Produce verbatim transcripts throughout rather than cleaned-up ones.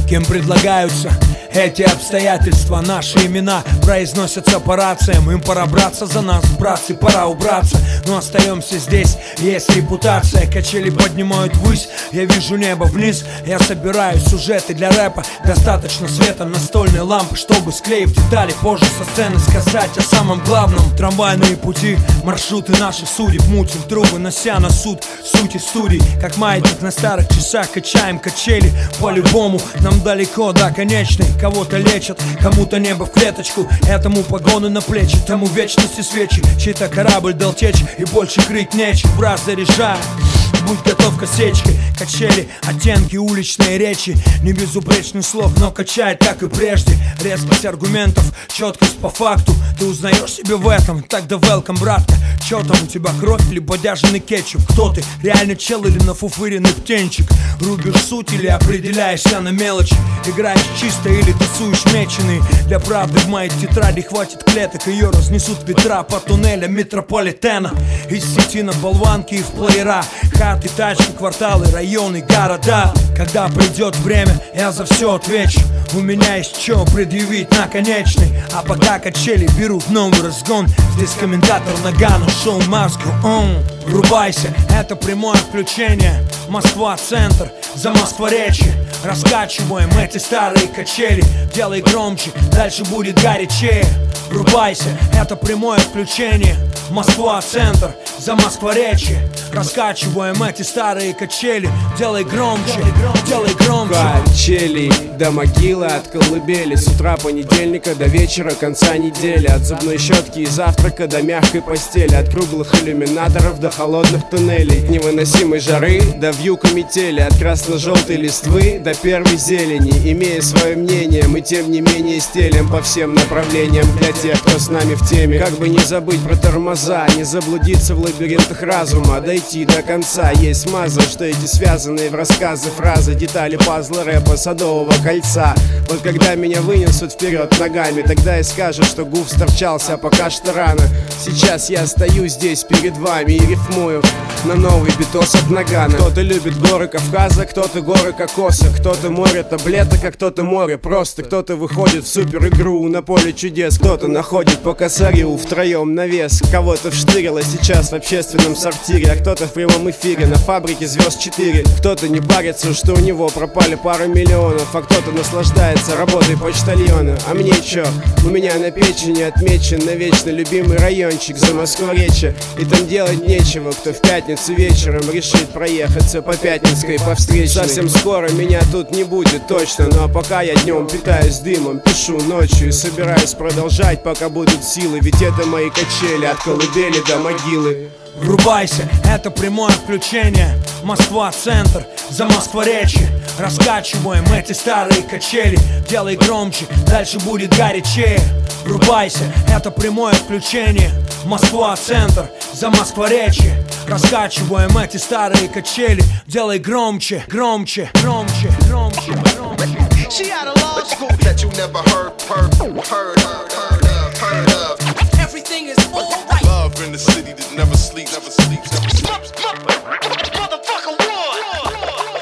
Кем предлагаются эти обстоятельства? Наши имена произносятся по рациям. Им пора браться за нас, братцы, пора убраться. Но остаемся здесь, есть репутация. Качели поднимают ввысь, я вижу небо вниз. Я собираю сюжеты для рэпа. Достаточно света настольной лампы, чтобы, склеив детали, позже со сцены сказать о самом главном. Трамвайные пути, маршруты наших судеб. Мутим трубы, нося на суд сути студий. Как маятник на старых часах, качаем качели. По-любому нам далеко до конечной. Кого-то лечат, кому-то небо в клеточку. Этому погоны на плечи, тому вечности свечи. Чей-то корабль дал течь, и больше крыть нечем. Брат, заряжай, будь готов к осечке. Качели, оттенки уличной речи. Не безупречный слог, но качает, как и прежде. Резкость аргументов, четкость по факту. Ты узнаешь себя в этом? Тогда welcome, братка. Чё там у тебя, кровь или бодяжный кетчуп? Кто ты, реально чел или нафуфыренный птенчик? Рубишь суть или определяешься на мелочи? Играешь чисто или тусуешь меченый? Для правды в моей тетради хватит клеток. Ее разнесут ветра по туннелям метрополитена. Из сети на болванки и в плеера. Хаты, тачки, кварталы, районы, города. Когда придет время, я за все отвечу. У меня есть что предъявить наконечный. А пока качели берут новый разгон, здесь комментатор Нагано, шоу must go on. Врубайся, это прямое включение. Москва-центр, за Москворечье. Раскачиваем эти старые качели. Делай громче, дальше будет горячее. Врубайся, это прямое включение. Москва-центр, за Москворечье. Раскачиваем эти старые качели. Делай громче, делай громче. Качели до могилы, от колыбели. С утра понедельника до вечера конца недели. От зубной щетки и завтрака до мягкой постели. От круглых иллюминаторов до холодных туннелей. От невыносимой жары до вьюга метели. От красно-желтой листвы до первой зелени. Имея свое мнение, мы тем не менее стелем по всем направлениям. Для тех, кто с нами в теме. Как бы не забыть про тормоза, не заблудиться в лабиринтах разума, дойти до конца. Есть смаза, что эти связанные в рассказы фразы, детали пазла рэпа Садового кольца. Вот когда меня вынесут вперед ногами, тогда и скажут, что гуф сторчался, а пока что рано. Сейчас я стою здесь перед вами и рифмую на новый битос от Нагана. Кто-то любит горы Кавказа, кто-то горы кокоса, кто-то море таблеток, а кто-то море просто. Кто-то выходит в супер игру на поле чудес, кто-то находит по косарю втроем навес. Кого-то вштырило сейчас в общественном сортире, а кто-то в прямом эфире на фабрике звезд четыре. Кто-то не парится, что у него пропали пара миллионов, а кто-то наслаждается работой почтальона. А мне чё? У меня на печени отмечен навечно любимый райончик за Москворечье. И там делать нечего, кто в пятницу вечером решит проехаться по Пятницкой, по встречной. Совсем скоро меня тут не будет точно, но пока я днем питаюсь дымом, пишу ночью и собираюсь продолжать, пока будут силы. Ведь это мои качели от колыбели до могилы. Врубайся, это прямое включение. Москва-центр, за Москворечье. Раскачиваем эти старые качели. Делай громче, дальше будет горячее. Врубайся, это прямое включение. Москва-центр, за Москворечье. Раскачиваем эти старые качели. Делай громче, громче, громче, громче, громче. She out of law school that you never heard, heard, heard, heard, heard of, heard of. Everything is alright. Love in the city that never sleeps, never sleeps, never sleeps. Motherfucker, run!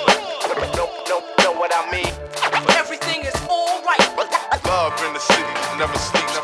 Know, know, know what I mean? Everything is alright. Love in the city that never sleeps.